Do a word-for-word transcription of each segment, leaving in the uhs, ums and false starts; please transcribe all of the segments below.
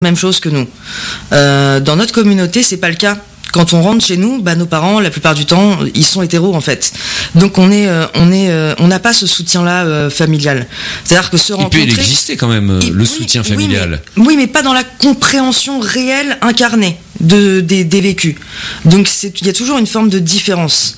même chose que nous. Euh, dans notre communauté, c'est pas le cas. Quand on rentre chez nous, bah, nos parents, la plupart du temps, ils sont hétéros en fait. Donc on est, euh, on est, euh, on n'a pas ce soutien-là euh, familial. C'est-à-dire que se rencontrer. Il peut exister quand même euh, il, le oui, soutien familial. Oui mais, oui, mais pas dans la compréhension réelle incarnée de des, des vécus. Donc c'est, il y a toujours une forme de différence.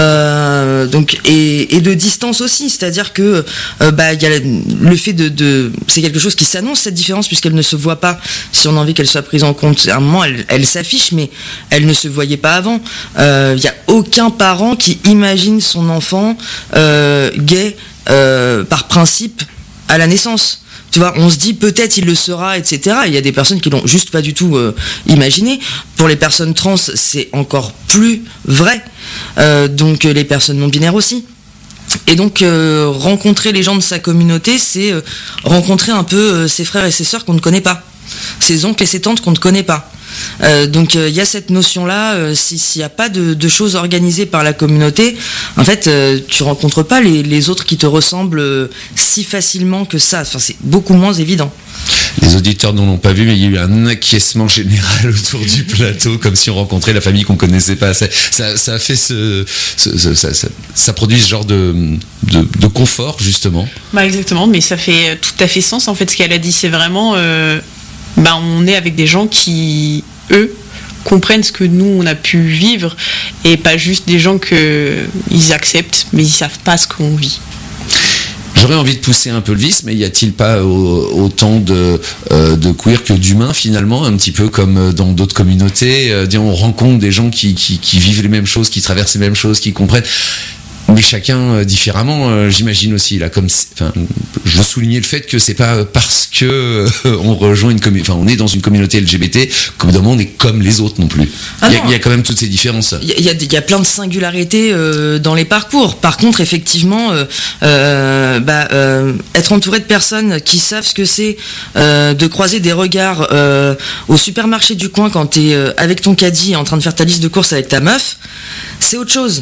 Euh, donc et, et de distance aussi. C'est-à-dire que euh, bah il y a le fait de, de, c'est quelque chose qui s'annonce cette différence puisqu'elle ne se voit pas. Si on a envie qu'elle soit prise en compte, à un moment elle, elle s'affiche, mais elle ne se voyait pas avant. Il euh, n'y a aucun parent qui imagine son enfant euh, gay euh, par principe à la naissance. Tu vois, on se dit peut-être il le sera, et cetera. Il y a des personnes qui l'ont juste pas du tout euh, imaginé. Pour les personnes trans, c'est encore plus vrai. Euh, donc les personnes non binaires aussi. Et donc euh, rencontrer les gens de sa communauté, c'est euh, rencontrer un peu euh, ses frères et ses sœurs qu'on ne connaît pas, ses oncles et ses tantes qu'on ne connaît pas. Euh, donc il euh, y a cette notion-là. Euh, si, s'il n'y a pas de, de choses organisées par la communauté, en fait, euh, tu rencontres pas les, les autres qui te ressemblent euh, si facilement que ça. Enfin, c'est beaucoup moins évident. Les auditeurs ne l'ont pas vu, mais il y a eu un acquiescement général autour du plateau, comme si on rencontrait la famille qu'on connaissait pas. Ça, ça, ça a fait ce, ce, ce ça, ça, ça produit ce genre de, de, de confort justement. Bah exactement, mais ça fait tout à fait sens en fait. Ce qu'elle a dit, c'est vraiment, euh, bah on est avec des gens qui, eux, comprennent ce que nous on a pu vivre et pas juste des gens que ils acceptent, mais ils savent pas ce qu'on vit. J'aurais envie de pousser un peu le vice, mais y a-t-il pas autant de, euh, de queer que d'humains finalement, un petit peu comme dans d'autres communautés, euh, on rencontre des gens qui, qui, qui vivent les mêmes choses, qui traversent les mêmes choses, qui comprennent, mais chacun euh, différemment, euh, j'imagine aussi là. Comme, enfin, je veux souligner le fait que c'est pas parce que euh, on rejoint une communauté, enfin on est dans une communauté L G B T, qu'au bout d'un moment on est comme les autres non plus. Ah il, y a, il y a quand même toutes ces différences. Il y a, il y a plein de singularités euh, dans les parcours. Par contre, effectivement, euh, euh, bah, euh, être entouré de personnes qui savent ce que c'est euh, de croiser des regards euh, au supermarché du coin quand t'es euh, avec ton caddie en train de faire ta liste de courses avec ta meuf, c'est autre chose.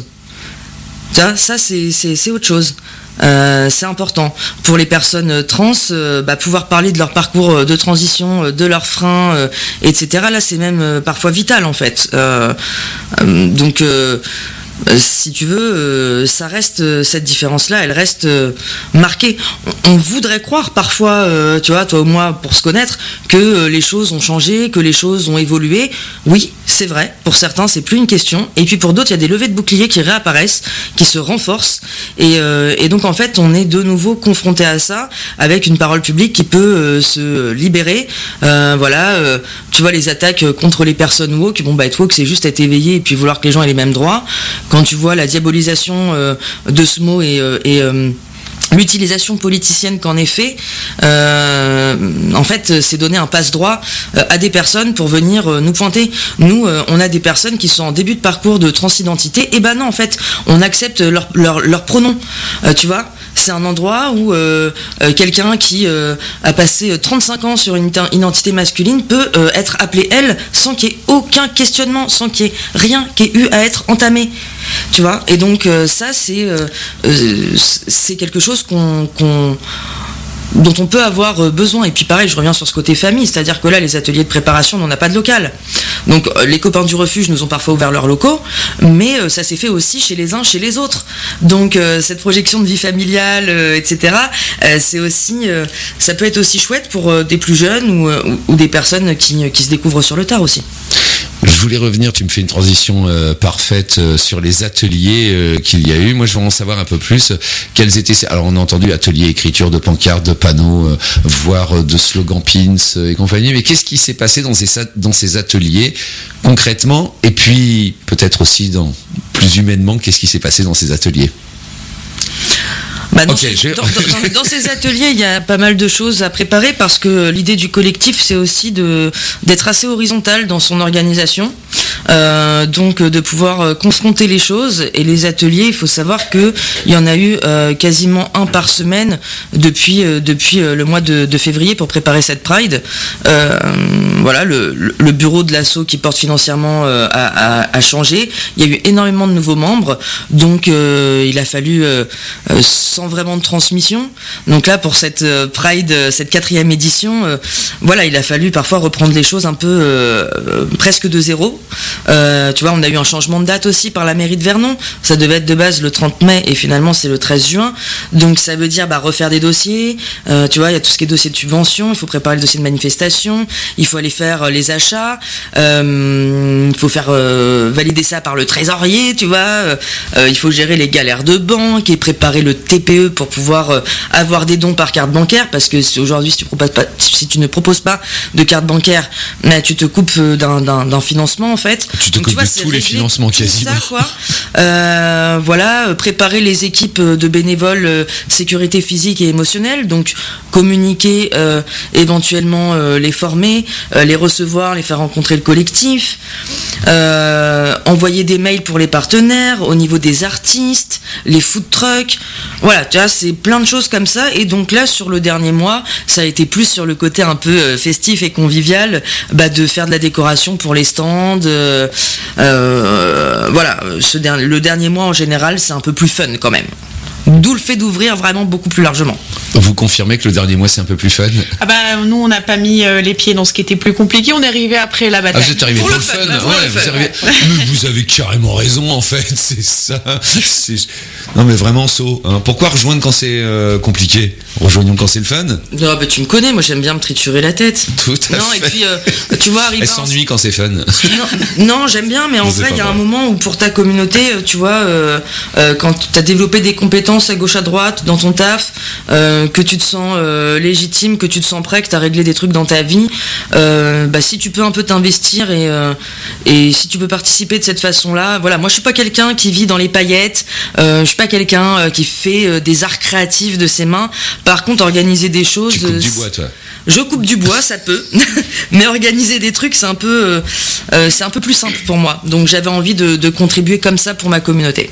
Ça, ça c'est, c'est, c'est autre chose. Euh, c'est important. Pour les personnes trans, euh, bah, pouvoir parler de leur parcours de transition, de leurs freins, euh, et cetera. Là, c'est même euh, parfois vital, en fait. Euh, euh, donc, euh, si tu veux, euh, ça reste, euh, cette différence-là, elle reste euh, marquée. On, on voudrait croire parfois, euh, tu vois, toi ou moi, pour se connaître, que euh, les choses ont changé, que les choses ont évolué. Oui, c'est vrai. Pour certains, c'est plus une question. Et puis pour d'autres, il y a des levées de boucliers qui réapparaissent, qui se renforcent. Et, euh, et donc, en fait, on est de nouveau confronté à ça, avec une parole publique qui peut euh, se libérer. Euh, voilà, euh, tu vois, les attaques contre les personnes woke. Bon, bah, être woke, c'est juste être éveillé et puis vouloir que les gens aient les mêmes droits. Quand tu vois la diabolisation euh, de ce mot et, euh, et euh, l'utilisation politicienne qu'en est fait, euh, en fait, c'est donner un passe-droit euh, à des personnes pour venir euh, nous pointer. Nous, euh, on a des personnes qui sont en début de parcours de transidentité. Et ben non, en fait, on accepte leur, leur, leur pronom. Euh, tu vois, c'est un endroit où euh, euh, quelqu'un qui euh, a passé trente-cinq ans sur une identité masculine peut euh, être appelé elle sans qu'il y ait aucun questionnement, sans qu'il y ait rien qui ait eu à être entamé. Tu vois, et donc euh, ça, c'est, euh, euh, c'est quelque chose qu'on, qu'on, dont on peut avoir besoin. Et puis pareil, je reviens sur ce côté famille, c'est-à-dire que là, les ateliers de préparation, on n'a pas de local. Donc euh, les copains du refuge nous ont parfois ouvert leurs locaux, mais euh, ça s'est fait aussi chez les uns, chez les autres. Donc euh, cette projection de vie familiale, euh, et cetera, euh, c'est aussi, euh, ça peut être aussi chouette pour euh, des plus jeunes ou, euh, ou, ou des personnes qui, qui se découvrent sur le tard aussi. Je voulais revenir, tu me fais une transition euh, parfaite euh, sur les ateliers euh, qu'il y a eu. Moi, je veux en savoir un peu plus. Quels étaient ces... Alors, on a entendu ateliers, écriture de pancartes, de panneaux, euh, voire euh, de slogans pins euh, et compagnie. Mais qu'est-ce qui s'est passé dans ces, dans ces ateliers concrètement? Et puis, peut-être aussi, dans, plus humainement, qu'est-ce qui s'est passé dans ces ateliers? Bah dans, okay, ces, dans, dans, dans ces ateliers, il y a pas mal de choses à préparer parce que l'idée du collectif, c'est aussi de, d'être assez horizontal dans son organisation. euh, donc de pouvoir confronter les choses. Et les ateliers, il faut savoir que il y en a eu euh, quasiment un par semaine depuis euh, depuis euh, le mois de, de février pour préparer cette Pride. Euh, voilà, le, le bureau de l'asso qui porte financièrement euh, a, a, a changé. Il y a eu énormément de nouveaux membres, donc euh, il a fallu euh, euh, sans vraiment de transmission. Donc là, pour cette euh, Pride, cette quatrième édition, euh, voilà, il a fallu parfois reprendre les choses un peu euh, euh, presque de zéro. Euh, tu vois, on a eu un changement de date aussi par la mairie de Vernon. Ça devait être de base le trente mai et finalement c'est le treize juin. Donc ça veut dire bah, refaire des dossiers. Euh, tu vois, il y a tout ce qui est dossier de subvention. Il faut préparer le dossier de manifestation. Il faut aller faire euh, les achats. Euh, il faut faire euh, valider ça par le trésorier. Tu vois, euh, il faut gérer les galères de banque et préparer le T P E pour pouvoir euh, avoir des dons par carte bancaire. Parce que aujourd'hui, si tu proposes pas, si tu ne proposes pas de carte bancaire, bah, tu te coupes d'un, d'un, d'un financement en fait. Tu te Donc, coupes tu vois, de tous les financements quasiment. Ça, quoi. Euh, voilà, préparer les équipes de bénévoles euh, sécurité physique et émotionnelle, donc communiquer, euh, éventuellement euh, les former, euh, les recevoir, les faire rencontrer le collectif, euh, envoyer des mails pour les partenaires, au niveau des artistes, les food trucks, voilà, tu vois, c'est plein de choses comme ça. Et donc là, sur le dernier mois, ça a été plus sur le côté un peu euh, festif et convivial, bah, de faire de la décoration pour les stands, euh, euh, voilà, ce dernier, le dernier mois en général, c'est un peu plus fun quand même. D'où le fait d'ouvrir vraiment beaucoup plus largement. Vous confirmez que le dernier mois c'est un peu plus fun? Ah bah nous on n'a pas mis euh, les pieds dans ce qui était plus compliqué, on est arrivé après la bataille. Ah, vous êtes arrivé pour, pour le fun, fun. Ouais, ouais, vous, arrivez... mais vous avez carrément raison en fait, c'est ça. C'est... Non mais vraiment saut. Hein. Pourquoi rejoindre quand c'est euh, compliqué? Rejoignons quand c'est le fun. Non bah tu me connais, moi j'aime bien me triturer la tête. Tout à non, fait. Et puis euh, tu vois, elle s'ennuie quand c'est fun. Non, non j'aime bien, mais en vrai il y a un moment où pour ta communauté, tu vois, euh, euh, quand tu as développé des compétences à gauche à droite dans ton taf, euh, que tu te sens euh, légitime, que tu te sens prêt, que tu as réglé des trucs dans ta vie, euh, bah, si tu peux un peu t'investir et, euh, et si tu peux participer de cette façon-là, voilà, moi je suis pas quelqu'un qui vit dans les paillettes, euh, je suis pas quelqu'un euh, qui fait euh, des arts créatifs de ses mains. Par contre, organiser des choses... Tu coupes du bois, toi? Je coupe du bois, ça peut, mais organiser des trucs, c'est un peu, euh, euh, c'est un peu plus simple pour moi. Donc j'avais envie de, de contribuer comme ça pour ma communauté.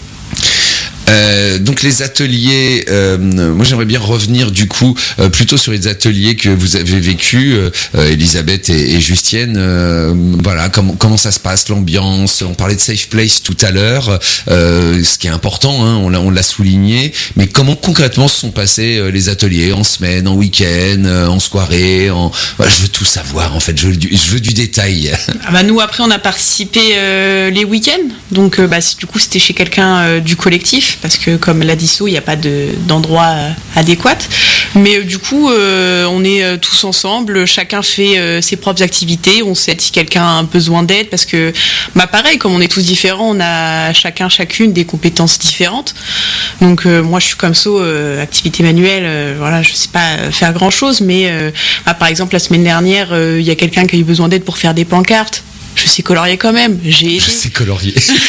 Euh, donc les ateliers, euh, moi j'aimerais bien revenir du coup euh, plutôt sur les ateliers que vous avez vécu, euh, Elisabeth et, et Justienne. Euh, voilà, comment comment ça se passe, l'ambiance. On parlait de safe place tout à l'heure, euh, ce qui est important, hein, on l'a on l'a souligné. Mais comment concrètement se sont passés euh, les ateliers, en semaine, en week-end, euh, en soirée, en... Voilà, je veux tout savoir en fait. Je veux du, je veux du détail. Ah bah nous après on a participé euh, les week-ends, donc euh, bah du coup c'était chez quelqu'un euh, du collectif. Parce que comme l'a dit So, il n'y a pas de, d'endroit euh, adéquat. Mais euh, du coup, euh, on est euh, tous ensemble, chacun fait euh, ses propres activités, on sait si quelqu'un a besoin d'aide, parce que, bah pareil, comme on est tous différents, on a chacun, chacune des compétences différentes. Donc euh, moi, je suis comme So, euh, activité manuelle, euh, voilà, je sais pas faire grand-chose, mais euh, bah, par exemple, la semaine dernière, il euh, y a quelqu'un qui a eu besoin d'aide pour faire des pancartes. Je sais colorier quand même, j'ai aidé. Je sais colorier.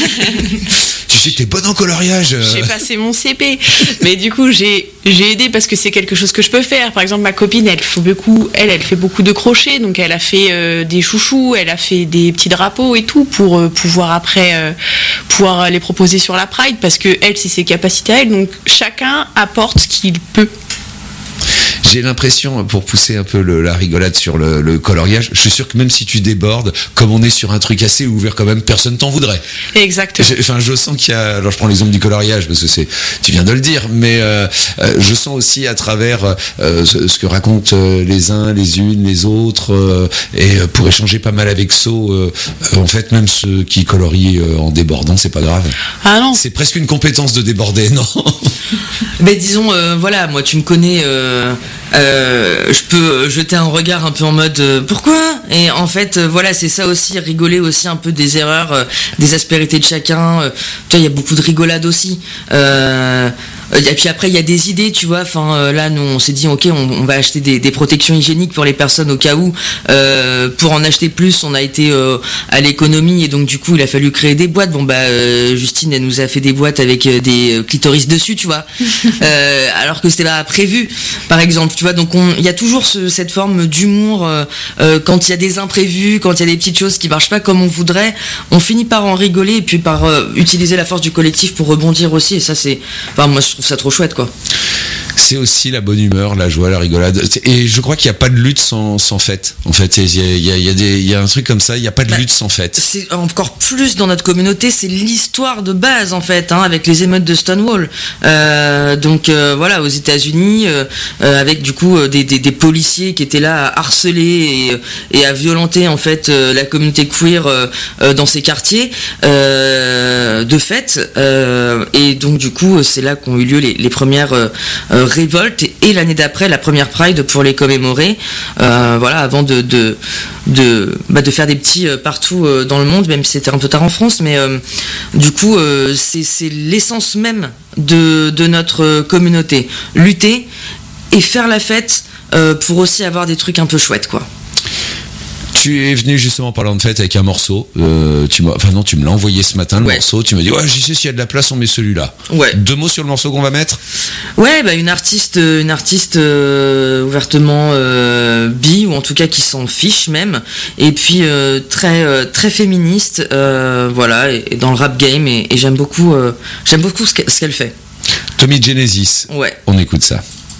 Tu sais que t'es bonne en coloriage. J'ai passé mon C P, mais du coup j'ai j'ai aidé parce que c'est quelque chose que je peux faire. Par exemple, ma copine, elle fait beaucoup, elle, elle fait beaucoup de crochet, donc elle a fait euh, des chouchous, elle a fait des petits drapeaux et tout pour euh, pouvoir après euh, pouvoir les proposer sur la Pride, parce que elle, c'est ses capacités à elle. Donc chacun apporte ce qu'il peut. J'ai l'impression, pour pousser un peu le, la rigolade sur le, le coloriage, je suis sûr que même si tu débordes, comme on est sur un truc assez ouvert quand même, personne t'en voudrait. Exactement. J'ai, enfin, je sens qu'il y a... Alors, je prends l'exemple du coloriage, parce que c'est... Tu viens de le dire, mais euh, euh, je sens aussi à travers euh, ce, ce que racontent euh, les uns, les unes, les autres, euh, et euh, pour échanger pas mal avec So, euh, euh, en fait, même ceux qui colorient euh, en débordant, c'est pas grave. Ah non. C'est presque une compétence de déborder, non? Ben disons, euh, voilà, moi tu me connais, euh, euh, je peux jeter un regard un peu en mode euh, pourquoi? Et en fait, euh, voilà, c'est ça aussi, rigoler aussi un peu des erreurs, euh, des aspérités de chacun. Euh, tu vois, il y a beaucoup de rigolade aussi. Euh, et puis après il y a des idées, tu vois, enfin euh, là nous on s'est dit ok on, on va acheter des, des protections hygiéniques pour les personnes au cas où, euh, pour en acheter plus on a été euh, à l'économie et donc du coup il a fallu créer des boîtes. Bon bah euh, Justine elle nous a fait des boîtes avec euh, des clitoris dessus, tu vois, euh, alors que c'était pas prévu par exemple, tu vois, donc il y a toujours ce, cette forme d'humour euh, euh, quand il y a des imprévus, quand il y a des petites choses qui marchent pas comme on voudrait, on finit par en rigoler et puis par euh, utiliser la force du collectif pour rebondir aussi, et ça c'est, enfin moi je trouve ça trop chouette quoi. C'est aussi la bonne humeur, la joie, la rigolade. Et je crois qu'il n'y a pas de lutte sans, sans fête. En fait, il y a, il y a, il y a des, il y a un truc comme ça, il n'y a pas de bah, lutte sans fête. C'est encore plus dans notre communauté, c'est l'histoire de base en fait, hein, avec les émeutes de Stonewall. Euh, donc euh, voilà, aux États-Unis, euh, euh, avec du coup euh, des, des, des policiers qui étaient là à harceler et, et à violenter en fait euh, la communauté queer euh, euh, dans ces quartiers euh, de fête. Euh, et donc du coup, c'est là qu'ont eu lieu les, les premières euh, révolte et l'année d'après la première Pride pour les commémorer, euh, voilà, avant de de de, bah, de faire des petits euh, partout euh, dans le monde, même si c'était un peu tard en France, mais euh, du coup euh, c'est c'est l'essence même de de notre communauté, lutter et faire la fête euh, pour aussi avoir des trucs un peu chouettes quoi. Tu es venu justement parlant de fête avec un morceau. Euh, tu m'as, enfin non, tu me l'as envoyé ce matin le ouais. morceau. Tu m'as dit ouais, j'y sais s'il y a de la place, on met celui-là. Ouais. Deux mots sur le morceau qu'on va mettre. Ouais, bah une artiste, une artiste euh, ouvertement euh, bi ou en tout cas qui s'en fiche même. Et puis euh, très euh, très féministe, euh, voilà, et, et dans le rap game. Et, et j'aime beaucoup, euh, j'aime beaucoup ce qu'elle, ce qu'elle fait. Tommy Genesis. Ouais. On écoute ça.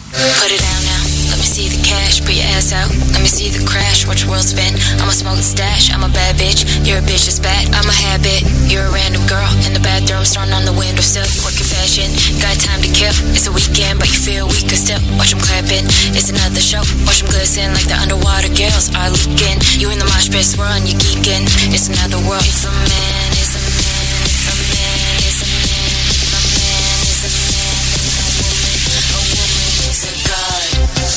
See the cash, put your ass out. Let me see the crash, watch the world spin. I'm a smoke stash, I'm a bad bitch. You're a bitch that's bad, I'm a habit. You're a random girl in the bathroom, thrown on the windowsill. You work in fashion, got time to kill. It's a weekend, but you feel weaker still. Watch them clapping, it's another show. Watch them glisten like the underwater girls are leaking. You in the mosh pit swirling, you geeking. It's another world. If a man is a man, if a man is a man, if a man is a man, then a woman, a woman is a god.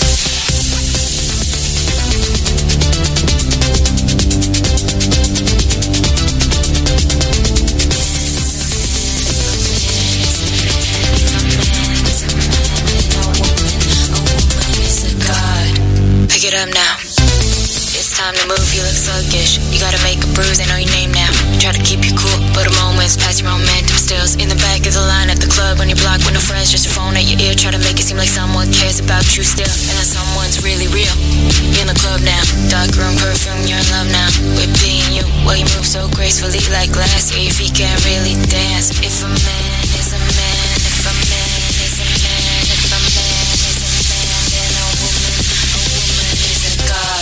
Pick it up now. It's time to move, you look sluggish. You gotta make a bruise, I know your name now. Try to keep you cool, but a moment's past your romantic stills. In the back of the line at the club, on your block with no friends, just a phone at your ear. Try to make it seem like someone cares about you still, and that someone's really real. You're in the club now, dark room perfume, you're in love now. With being you, well you move so gracefully like glass. Yeah, your feet can't really dance. If a man is a man, if a man is a man, if a man is a man, then a woman, a woman is a god.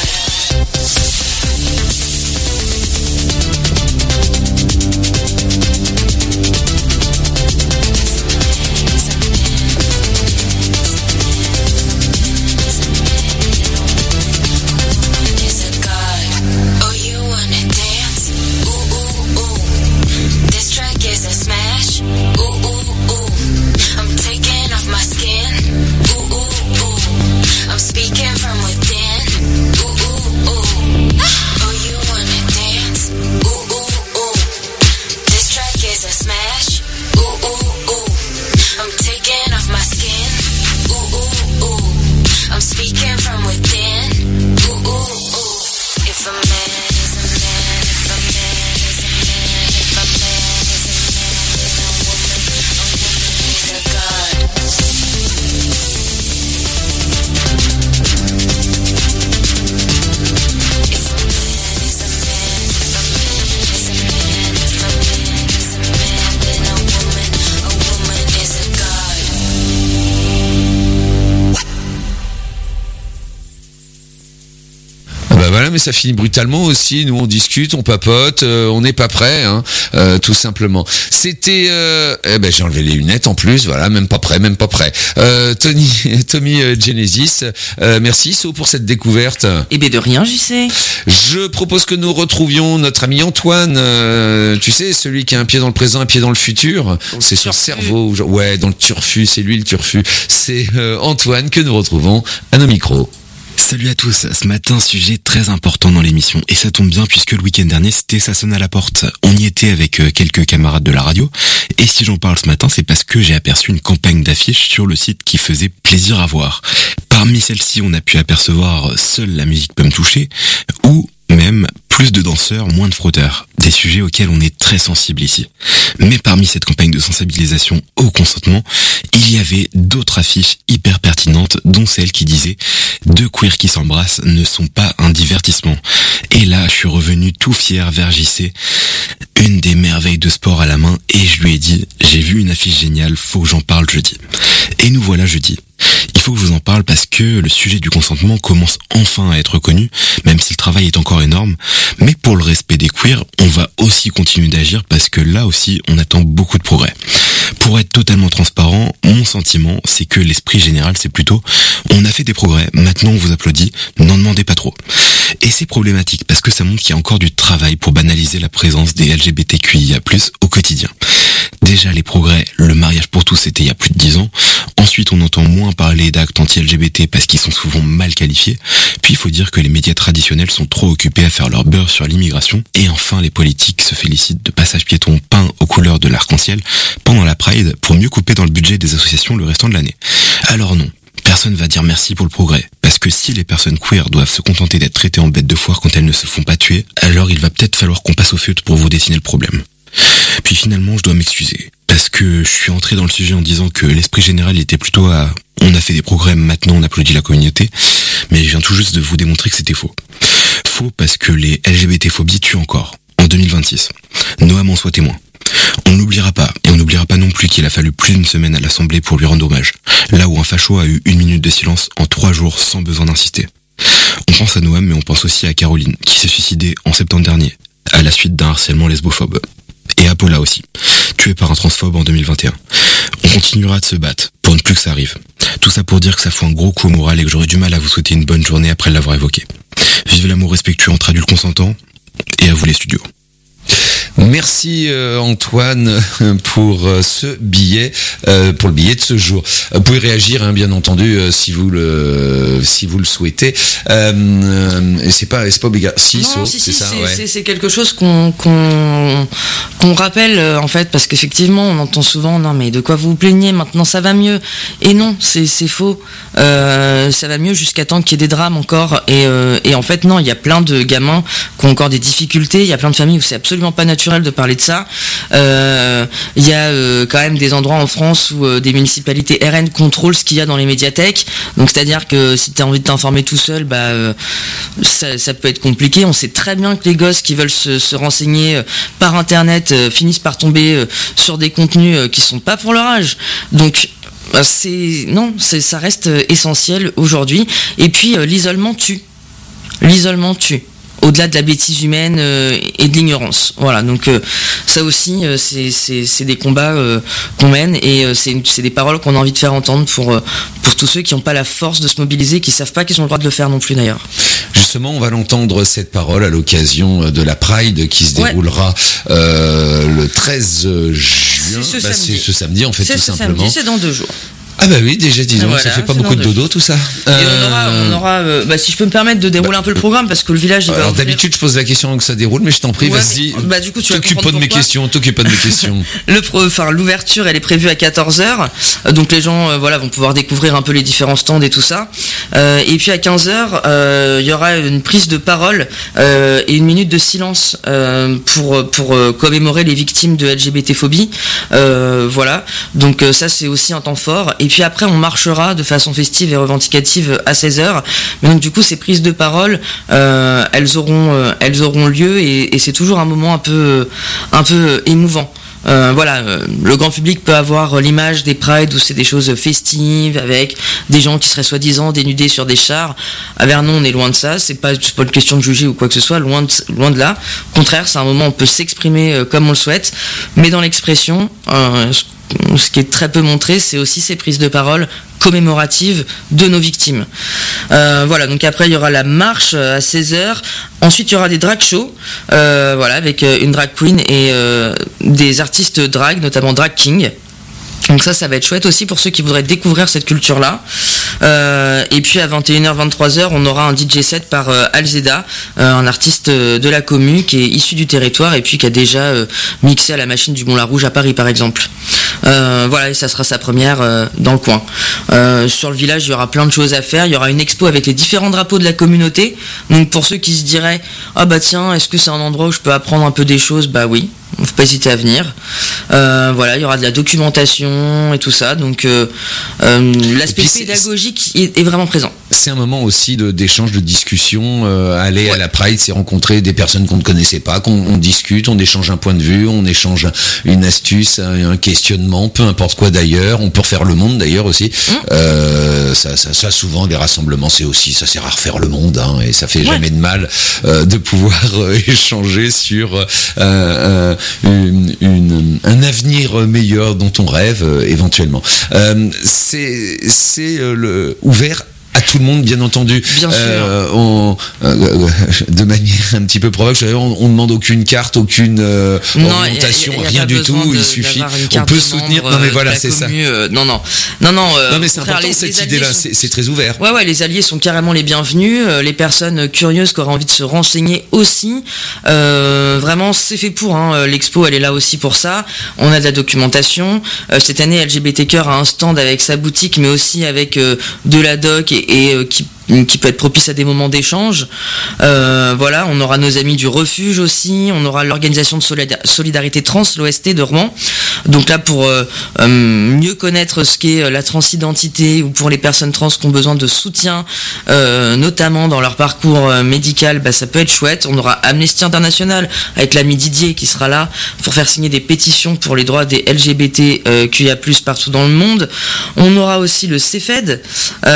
Mais ça finit brutalement aussi. Nous on discute, on papote, euh, on n'est pas prêt, hein, euh, tout simplement. C'était, euh, eh ben j'ai enlevé les lunettes en plus, voilà, même pas prêt, même pas prêt. Euh, Tony, Tommy Genesis, euh, merci So pour cette découverte. Eh ben de rien, j'y sais. Je propose que nous retrouvions notre ami Antoine, euh, tu sais, celui qui a un pied dans le présent, un pied dans le futur. Dans c'est le son turfu. Cerveau, ouais, dans le turfu, c'est lui le turfu. C'est euh, Antoine que nous retrouvons à nos micros. Salut à tous, ce matin, sujet très important dans l'émission, et ça tombe bien puisque le week-end dernier, c'était Ça sonne à la porte. On y était avec quelques camarades de la radio, et si j'en parle ce matin, c'est parce que j'ai aperçu une campagne d'affiches sur le site qui faisait plaisir à voir. Parmi celles-ci, on a pu apercevoir Seule la musique peut me toucher, ou même plus de danseurs, moins de frotteurs, des sujets auxquels on est très sensible ici. Mais parmi cette campagne de sensibilisation au consentement, il y avait d'autres affiches hyper pertinentes, dont celle qui disait « Deux queers qui s'embrassent ne sont pas un divertissement ». Et là, je suis revenu tout fier vers J C, une des merveilles de sport à la main, et je lui ai dit « J'ai vu une affiche géniale, faut que j'en parle jeudi ». Et nous voilà jeudi. Il faut que je vous en parle parce que le sujet du consentement commence enfin à être connu, même si le travail est encore énorme. Mais pour le respect des queers, on va aussi continuer d'agir parce que là aussi, on attend beaucoup de progrès. Pour être totalement transparent, mon sentiment, c'est que l'esprit général, c'est plutôt « on a fait des progrès, maintenant on vous applaudit, n'en demandez pas trop ». Et c'est problématique parce que ça montre qu'il y a encore du travail pour banaliser la présence des L G B T Q I A plus, au quotidien. Déjà les progrès, le mariage pour tous c'était il y a plus de dix ans. Ensuite on entend moins parler d'actes anti-L G B T parce qu'ils sont souvent mal qualifiés. Puis il faut dire que les médias traditionnels sont trop occupés à faire leur beurre sur l'immigration. Et enfin les politiques se félicitent de passages piétons peints aux couleurs de l'arc-en-ciel pendant la Pride pour mieux couper dans le budget des associations le restant de l'année. Alors non. Personne va dire merci pour le progrès, parce que si les personnes queer doivent se contenter d'être traitées en bêtes de foire quand elles ne se font pas tuer, alors il va peut-être falloir qu'on passe au feutre pour vous dessiner le problème. Puis finalement, je dois m'excuser, parce que je suis entré dans le sujet en disant que l'esprit général était plutôt à « on a fait des progrès, maintenant on applaudit la communauté », mais je viens tout juste de vous démontrer que c'était faux. Faux parce que les L G B T-phobies tuent encore, en deux mille vingt-six. Noam en soit témoin. On n'oubliera pas, et on n'oubliera pas non plus qu'il a fallu plus d'une semaine à l'Assemblée pour lui rendre hommage, là où un facho a eu une minute de silence en trois jours sans besoin d'insister. On pense à Noam, mais on pense aussi à Caroline, qui s'est suicidée en septembre dernier, à la suite d'un harcèlement lesbophobe. Et à Paula aussi, tuée par un transphobe en deux mille vingt et un. On continuera de se battre pour ne plus que ça arrive. Tout ça pour dire que ça fout un gros coup au moral et que j'aurais du mal à vous souhaiter une bonne journée après l'avoir évoqué. Vive l'amour respectueux entre adultes consentants, et à vous les studios. Merci euh, Antoine pour euh, ce billet, euh, pour le billet de ce jour. Vous pouvez réagir, hein, bien entendu, euh, si vous le si vous le souhaitez. Euh, et c'est pas c'est pas obligatoire. Si, non, so, si, c'est si, ça. c'est, ouais. c'est, c'est quelque chose qu'on qu'on qu'on rappelle euh, en fait, parce qu'effectivement, on entend souvent non mais de quoi vous vous plaignez, maintenant ça va mieux. Et non, c'est c'est faux. Euh, ça va mieux jusqu'à temps qu'il y ait des drames encore. Et euh, et en fait non, il y a plein de gamins qui ont encore des difficultés. Il y a plein de familles où c'est absolument pas naturel de parler de ça. Euh, il y a euh, quand même des endroits en France où euh, des municipalités R N contrôlent ce qu'il y a dans les médiathèques. Donc c'est-à-dire que si tu as envie de t'informer tout seul, bah euh, ça, ça peut être compliqué. On sait très bien que les gosses qui veulent se, se renseigner euh, par internet euh, finissent par tomber euh, sur des contenus euh, qui sont pas pour leur âge. Donc c'est non, c'est ça reste euh, essentiel aujourd'hui. Et puis euh, l'isolement tue. L'isolement tue. Au-delà de la bêtise humaine euh, et de l'ignorance. Voilà, donc euh, ça aussi, euh, c'est, c'est, c'est des combats euh, qu'on mène et euh, c'est, c'est des paroles qu'on a envie de faire entendre pour, euh, pour tous ceux qui n'ont pas la force de se mobiliser, qui ne savent pas qu'ils ont le droit de le faire non plus d'ailleurs. Justement, on va l'entendre cette parole à l'occasion de la Pride qui se ouais. déroulera euh, le treize juin. C'est ce bah, samedi. C'est ce samedi en fait, c'est tout ce simplement. Samedi, c'est dans deux jours. Ah bah oui, déjà disons, voilà, ça fait pas beaucoup de dodo tout ça. Et on aura, on aura euh, bah, si je peux me permettre de dérouler bah, un peu le programme, parce que le village il va alors ouvrir. D'habitude je pose la question avant que ça déroule, mais je t'en prie, ouais, vas-y. Mais, bah du coup tu t'occupe pas de mes questions, t'occupe pas de mes questions. Le pro, enfin l'ouverture elle est prévue à quatorze heures, donc les gens euh, voilà vont pouvoir découvrir un peu les différents stands et tout ça. Euh, et puis à quinze heures il euh, y aura une prise de parole euh, et une minute de silence euh, pour pour euh, commémorer les victimes de L G B T phobie. Euh, voilà, donc euh, ça c'est aussi un temps fort. Et puis après on marche de façon festive et revendicative à seize heures. Mais donc du coup ces prises de parole euh, elles auront euh, elles auront lieu et, et c'est toujours un moment un peu un peu émouvant. Euh, voilà, euh, le grand public peut avoir l'image des prides où c'est des choses festives avec des gens qui seraient soi-disant dénudés sur des chars. À Vernon, on est loin de ça. C'est pas, c'est pas une question de juger ou quoi que ce soit. Loin de, loin de là. Au contraire, c'est un moment où on peut s'exprimer euh, comme on le souhaite, mais dans l'expression, euh, ce qui est très peu montré, c'est aussi ces prises de parole commémoratives de nos victimes. Euh, voilà, donc après il y aura la marche à seize heures. Ensuite il y aura des drag shows, euh, voilà, avec une drag queen et euh, des artistes drag, notamment Drag King. Donc ça, ça va être chouette aussi pour ceux qui voudraient découvrir cette culture-là. Euh, et puis à vingt et une heures, vingt-trois heures, on aura un D J set par euh, Alzeda, euh, un artiste de la commu qui est issu du territoire et puis qui a déjà euh, mixé à la machine du Moulin-Rouge à Paris, par exemple. Euh, voilà, et ça sera sa première euh, dans le coin. Euh, sur le village, il y aura plein de choses à faire. Il y aura une expo avec les différents drapeaux de la communauté. Donc pour ceux qui se diraient « Ah bah tiens, est-ce que c'est un endroit où je peux apprendre un peu des choses ?» Bah oui. Faut pas hésiter à venir. Euh, voilà, il y aura de la documentation et tout ça. Donc euh, euh, l'aspect pédagogique est, est vraiment présent. C'est un moment aussi de, d'échange, de discussion. Euh, aller ouais. à la Pride, c'est rencontrer des personnes qu'on ne connaissait pas, qu'on on discute, on échange un point de vue, on échange une astuce, un, un questionnement, peu importe quoi d'ailleurs. On peut refaire le monde d'ailleurs aussi. Mmh. Euh, ça, ça, ça, souvent, des rassemblements, c'est aussi, ça sert à refaire le monde, hein, et ça fait ouais. jamais de mal euh, de pouvoir euh, échanger sur euh, euh, Une, une, un avenir meilleur dont on rêve euh, éventuellement. Euh, c'est c'est euh, le, ouvert à tout le monde, bien entendu. Bien euh, sûr. On, euh, de manière un petit peu provoque, on, on demande aucune carte, aucune euh, non, orientation, y a, y a, y a rien du tout. de, il suffit. On peut soutenir. Non mais voilà, c'est ça. Euh, non non non non. Euh, non mais c'est important les, cette idée-là. Sont... C'est, c'est très ouvert. Ouais ouais, les alliés sont carrément les bienvenus. Euh, les personnes curieuses qui auraient envie de se renseigner aussi. Euh, vraiment, c'est fait pour. Hein. L'expo, elle est là aussi pour ça. On a de la documentation. Euh, cette année, L G B T Cœur a un stand avec sa boutique, mais aussi avec euh, de la doc et, et euh, qui qui peut être propice à des moments d'échange. Euh, voilà, on aura nos amis du refuge aussi, on aura l'organisation de solidarité trans, l'O S T de Rouen. Donc là, pour euh, euh, mieux connaître ce qu'est la transidentité ou pour les personnes trans qui ont besoin de soutien, euh, notamment dans leur parcours euh, médical, bah, ça peut être chouette. On aura Amnesty International avec l'ami Didier qui sera là pour faire signer des pétitions pour les droits des L G B T Q I A plus, partout dans le monde. On aura aussi le C F E D,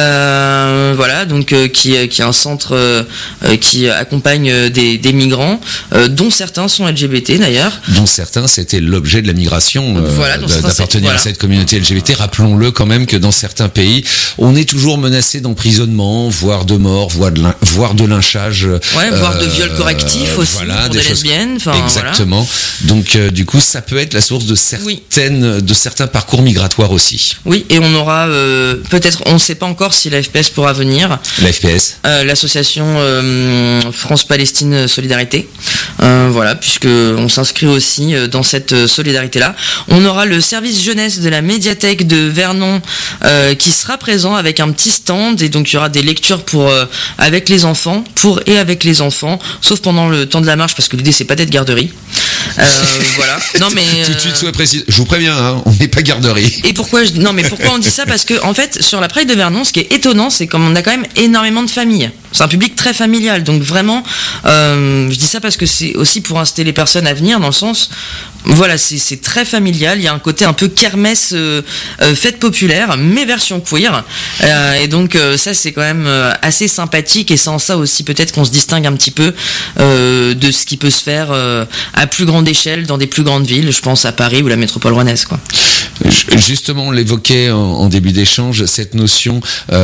euh, voilà, donc Donc, euh, qui, qui est un centre euh, qui accompagne des, des migrants, euh, dont certains sont L G B T d'ailleurs. Dont certains, c'était l'objet de la migration, euh, voilà, d'appartenir voilà. à cette communauté L G B T. Rappelons-le quand même que dans certains pays, on est toujours menacé d'emprisonnement, voire de mort, voire de, voire de lynchage. Ouais, euh, voire de viol correctif aussi, voilà, pour des, des lesbiennes. Exactement. Voilà. Donc euh, du coup, ça peut être la source de certaines, oui. de certains parcours migratoires aussi. Oui, et on aura euh, peut-être, on ne sait pas encore si la F P S pourra venir. La F P S, euh, l'association euh, France-Palestine Solidarité, euh, voilà, puisque on s'inscrit aussi dans cette solidarité-là. On aura le service jeunesse de la médiathèque de Vernon euh, qui sera présent avec un petit stand, et donc il y aura des lectures pour euh, avec les enfants, pour et avec les enfants, sauf pendant le temps de la marche, parce que l'idée c'est pas d'être garderie. Euh, voilà. Non mais euh... tout de suite sois précis. Je vous préviens, hein, on n'est pas garderie. Et pourquoi je... Non mais pourquoi on dit ça? Parce que en fait, sur la Pride de Vernon, ce qui est étonnant, c'est qu'on a quand même énormément de familles. C'est un public très familial, donc vraiment, euh, je dis ça parce que c'est aussi pour inciter les personnes à venir, dans le sens, voilà, c'est, c'est très familial. Il y a un côté un peu kermesse, euh, euh, fête populaire, mais version queer, euh, et donc euh, ça c'est quand même euh, assez sympathique, et c'est en ça aussi peut-être qu'on se distingue un petit peu euh, de ce qui peut se faire euh, à plus grande échelle dans des plus grandes villes. Je pense à Paris ou la métropole rouennaise, quoi. Justement, on l'évoquait en, en début d'échange, cette notion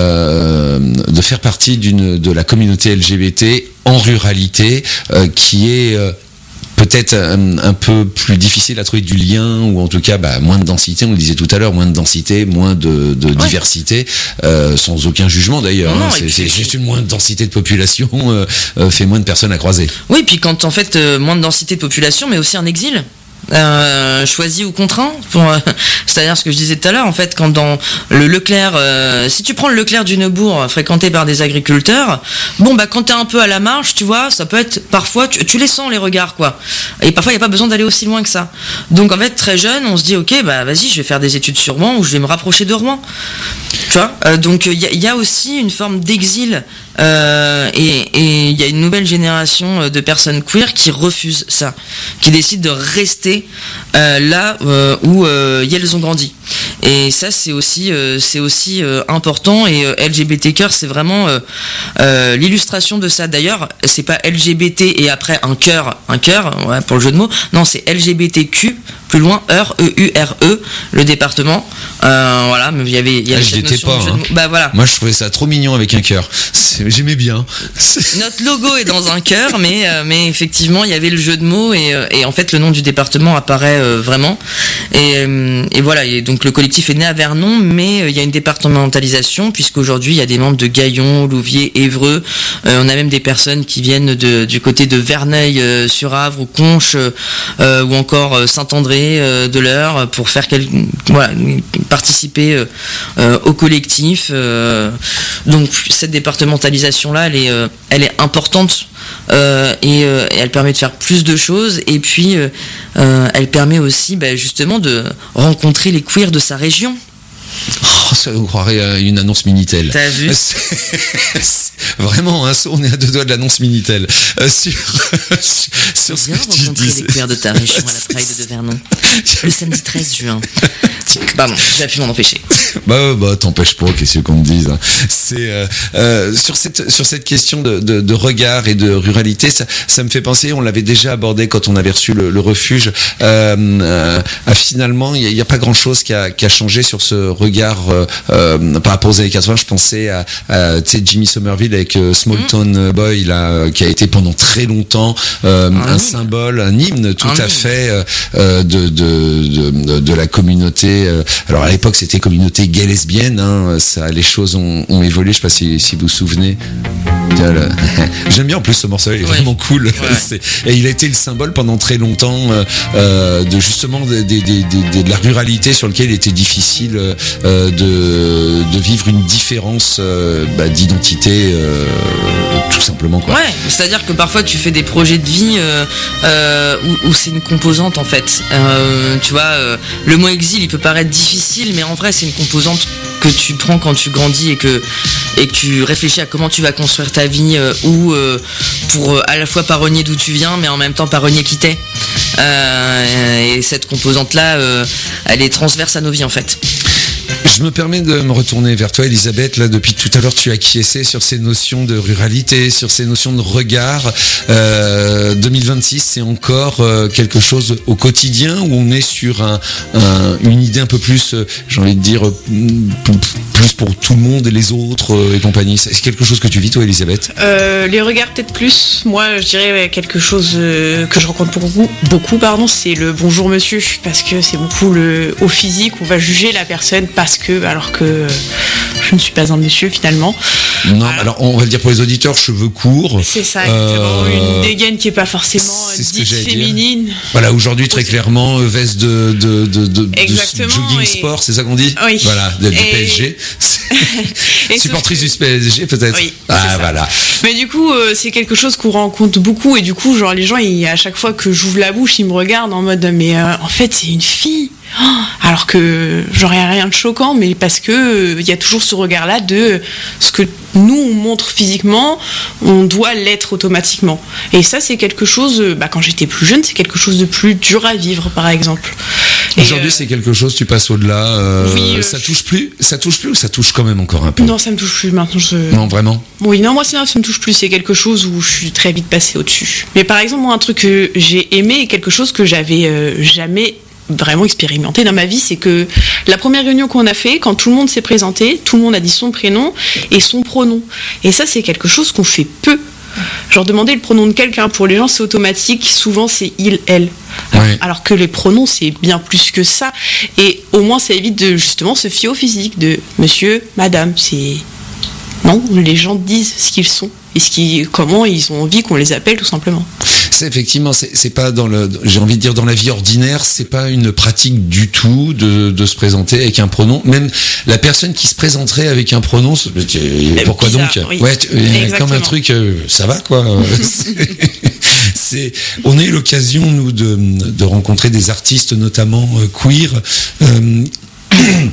euh, de faire partie d'une de la communauté L G B T en ruralité, euh, qui est euh, peut-être un, un peu plus difficile à trouver du lien, ou en tout cas bah, moins de densité, on le disait tout à l'heure, moins de densité, moins de, de ouais. diversité, euh, sans aucun jugement d'ailleurs, non, hein, c'est, puis, c'est juste une moins de densité de population euh, euh, fait moins de personnes à croiser. Oui, puis quand en fait euh, moins de densité de population, mais aussi un exil. Euh, choisi ou contraint pour, euh, c'est-à-dire ce que je disais tout à l'heure, en fait, quand dans le Leclerc, euh, si tu prends le Leclerc du Neubourg fréquenté par des agriculteurs, bon bah quand t'es un peu à la marge, tu vois, ça peut être parfois tu, tu les sens les regards, quoi, et parfois il n'y a pas besoin d'aller aussi loin que ça. Donc en fait très jeune on se dit ok bah vas-y, je vais faire des études sur Rouen ou je vais me rapprocher de Rouen, tu vois. Euh, donc il y, y a aussi une forme d'exil. Euh, et il y a une nouvelle génération de personnes queer qui refusent ça, qui décident de rester euh, là euh, où euh, elles ont grandi. Et ça c'est aussi euh, c'est aussi euh, important, et euh, L G B T cœur c'est vraiment euh, euh, l'illustration de ça. D'ailleurs c'est pas L G B T et après un cœur un cœur ouais, pour le jeu de mots, non c'est L G B T Q plus loin, Eure, E U R E, le département. Euh, voilà, mais il y avait, il y avait Ah, cette j'y étais notion pas, de jeu de hein. mots. Bah voilà. Moi, je trouvais ça trop mignon avec un cœur. C'est- J'aimais bien. C'est- Notre logo est dans un cœur, mais euh, mais effectivement, il y avait le jeu de mots et, euh, et en fait, le nom du département apparaît euh, vraiment. Et, euh, et voilà. Et donc, le collectif est né à Vernon, mais euh, il y a une départementalisation puisqu'aujourd'hui, il y a des membres de Gaillon, Louviers, Évreux. Euh, on a même des personnes qui viennent de, du côté de Verneuil-sur-Avre ou Conches euh, ou encore euh, Saint-André euh, de l'Eure pour faire quel, voilà, participer euh, euh, au collectif. Euh, donc cette départementalisation là, elle est, euh, elle est importante euh, et, euh, et elle permet de faire plus de choses. Et puis euh, euh, elle permet aussi bah, justement de rencontrer les queers de sa région. Oh, ça vous croirez à une annonce Minitel. T'as vu ? C'est- c'est Vraiment, hein, on est à deux doigts de l'annonce Minitel. Euh, sur sur ce Viens que tu rencontrer disais. les queers de ta région à la Pride de Vernon le samedi treize juin. Pardon, j'ai pu m'en empêcher. Bah, bah t'empêches pas, qu'est-ce qu'on te dise. Hein. C'est euh, euh, sur cette sur cette question de, de, de regard et de ruralité, ça, ça me fait penser. On l'avait déjà abordé quand on avait reçu le, le refuge. Euh, euh, à finalement, il n'y a, a pas grand-chose qui a, qui a changé sur ce regard euh, euh, par rapport aux années quatre-vingts. Je pensais à, à tu sais, Jimmy Somerville avec euh, Small Mm. Town Boy là, euh, qui a été pendant très longtemps euh, Un un hymne. symbole, un hymne tout Un à hymne. fait euh, euh, de, de, de, de la communauté. euh, alors à l'époque, c'était communauté gay lesbienne. Hein, ça, les choses ont, ont évolué. Je sais pas si, si vous vous souvenez. Tiens, le- J'aime bien en plus ce morceau, il est Ouais. vraiment cool. Ouais. C'est- Et il a été le symbole pendant très longtemps euh, euh, de justement de, de, de, de- de la ruralité sur lequel il était difficile euh, de, de vivre une différence euh, bah, d'identité, euh, tout simplement quoi. Ouais, c'est-à-dire que parfois tu fais des projets de vie euh, euh, où, où c'est une composante en fait. Euh, tu vois, euh, le mot exil il peut paraître difficile, mais en vrai c'est une composante que tu prends quand tu grandis et que et que tu réfléchis à comment tu vas construire ta vie euh, ou euh, pour euh, à la fois pas renier d'où tu viens, mais en même temps pas renier qui t'es. Euh, et cette composante là, euh, elle est transverse à nos vies en fait. Je me permets de me retourner vers toi, Elisabeth. Là, depuis tout à l'heure, tu as acquiescé sur ces notions de ruralité, sur ces notions de regard. Euh, deux mille vingt-six, c'est encore euh, quelque chose au quotidien où on est sur un, un- une idée un peu plus, euh, j'ai envie de dire, euh, plus pour tout le monde et les autres euh, et compagnie. C'est quelque chose que tu vis, toi, Elisabeth? Euh, les regards peut-être plus. Moi, je dirais ouais, quelque chose euh, que je rencontre beaucoup, beaucoup pardon, c'est le bonjour monsieur, parce que c'est beaucoup le au physique. On va juger la personne parce que, alors que euh, je ne suis pas un monsieur finalement. Non, Voilà. alors on va le dire pour les auditeurs, cheveux courts. C'est ça, Euh, exactement. Une dégaine qui est pas forcément euh, c'est ce que dite j'allais dire. féminine. Voilà, aujourd'hui très clairement euh, veste de, de, de, de, de Exactement, jogging et- sport, c'est ça qu'on dit? Oui. Voilà, de- du Et- P S G. Et Supportrice sauf du P S G peut-être? Oui, c'est ah ça. voilà. Mais du coup, euh, c'est quelque chose qu'on rencontre beaucoup, et du coup, genre les gens, ils, à chaque fois que j'ouvre la bouche, ils me regardent en mode mais euh, en fait c'est une fille. Oh, alors que j'aurais rien de choquant, mais parce que il y a toujours ce regard-là de ce que nous on montre physiquement, on doit l'être automatiquement. Et ça, c'est quelque chose. euh, Bah, quand j'étais plus jeune, c'est quelque chose de plus dur à vivre, par exemple. Et, Aujourd'hui, euh, c'est quelque chose, tu passes au-delà. euh, Oui, euh, ça touche plus, ça touche plus ou ça touche quand même encore un peu? non, ça me touche plus maintenant. Je... Non, vraiment. Oui, non, moi ça, ça me touche plus, c'est quelque chose où je suis très vite passée au-dessus. Mais par exemple, moi, un truc que j'ai aimé et quelque chose que j'avais euh, jamais vraiment expérimenté dans ma vie, c'est que la première réunion qu'on a fait, quand tout le monde s'est présenté, tout le monde a dit son prénom et son pronom. Et ça, c'est quelque chose qu'on fait peu. Genre demander le pronom de quelqu'un, pour les gens c'est automatique, souvent c'est il, elle. Alors, Ouais. alors que les pronoms c'est bien plus que ça. Et au moins ça évite de justement se fier au physique, de monsieur, madame, c'est... Non, les gens disent ce qu'ils sont et ce qui, comment ils ont envie qu'on les appelle tout simplement. C'est effectivement, c'est c'est pas dans le, j'ai envie de dire dans la vie ordinaire, c'est pas une pratique du tout de, de se présenter avec un pronom. Même la personne qui se présenterait avec un pronom, c'est- pourquoi bizarre, donc oui. Ouais, tu- il y a comme un Exactement. truc, euh, ça va quoi. C'est- c'est, on a eu l'occasion nous de, de rencontrer des artistes, notamment euh, queer. Euh,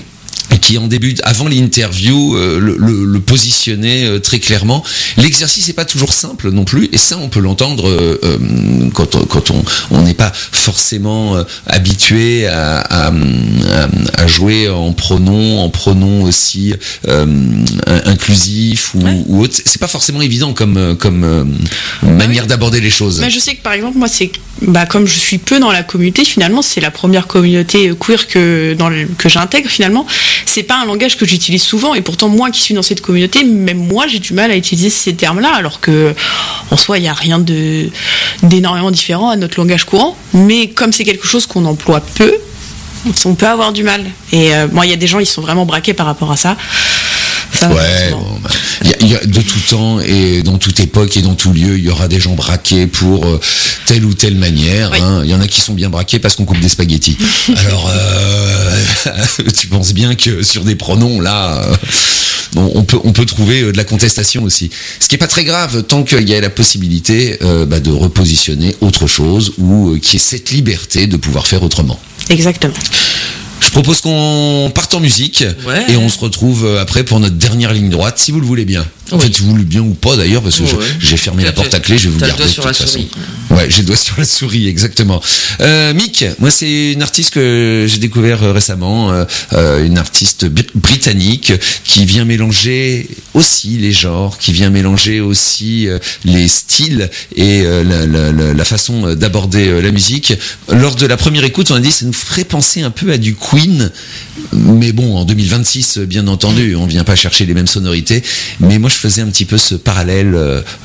qui en début, avant l'interview, euh, le, le, le positionnait euh, très clairement. L'exercice n'est pas toujours simple non plus, et ça on peut l'entendre euh, euh, quand, on, quand on on n'est pas forcément euh, habitué à, à, à, à jouer en pronom, en pronom aussi euh, inclusif ou, ouais. ou autre. C'est pas forcément évident comme comme euh, manière ouais. d'aborder les choses. Mais je sais que par exemple moi c'est bah comme je suis peu dans la communauté, finalement c'est la première communauté queer que dans le, que j'intègre finalement. C'est pas un langage que j'utilise souvent, et pourtant moi qui suis dans cette communauté, même moi j'ai du mal à utiliser ces termes-là, alors que en soi il n'y a rien de d'énormément différent à notre langage courant, mais comme c'est quelque chose qu'on emploie peu, on peut avoir du mal. Et euh, moi il y a des gens, ils sont vraiment braqués par rapport à ça. Ça, ouais, bon, bah, y a, y a de tout temps et dans toute époque et dans tout lieu, il y aura des gens braqués pour euh, telle ou telle manière. Il oui. hein. y en a qui sont bien braqués parce qu'on coupe des spaghettis. Alors, euh, tu penses bien que sur des pronoms, là, euh, on, on, peut, on peut trouver de la contestation aussi. Ce qui n'est pas très grave tant qu'il y a la possibilité euh, bah, de repositionner autre chose ou euh, qu'il y ait cette liberté de pouvoir faire autrement. Exactement. Je propose qu'on parte en musique ouais. et on se retrouve après pour notre dernière ligne droite, si vous le voulez bien. En oui. fait, si vous le voulez bien ou pas d'ailleurs, parce que oh, je, ouais. j'ai fermé la porte à clé, je vais vous T'as garder le doigt de sur toute la façon. Souris. Ouais, j'ai le doigt sur la souris, exactement. Euh, Mick, moi c'est une artiste que j'ai découvert récemment, euh, une artiste britannique qui vient mélanger aussi les genres, qui vient mélanger aussi euh, les styles et euh, la, la, la, la façon d'aborder euh, la musique. Lors de la première écoute, on a dit ça nous ferait penser un peu à du Queen, mais bon, en deux mille vingt-six, bien entendu, on vient pas chercher les mêmes sonorités, mais moi je faisais un petit peu ce parallèle euh,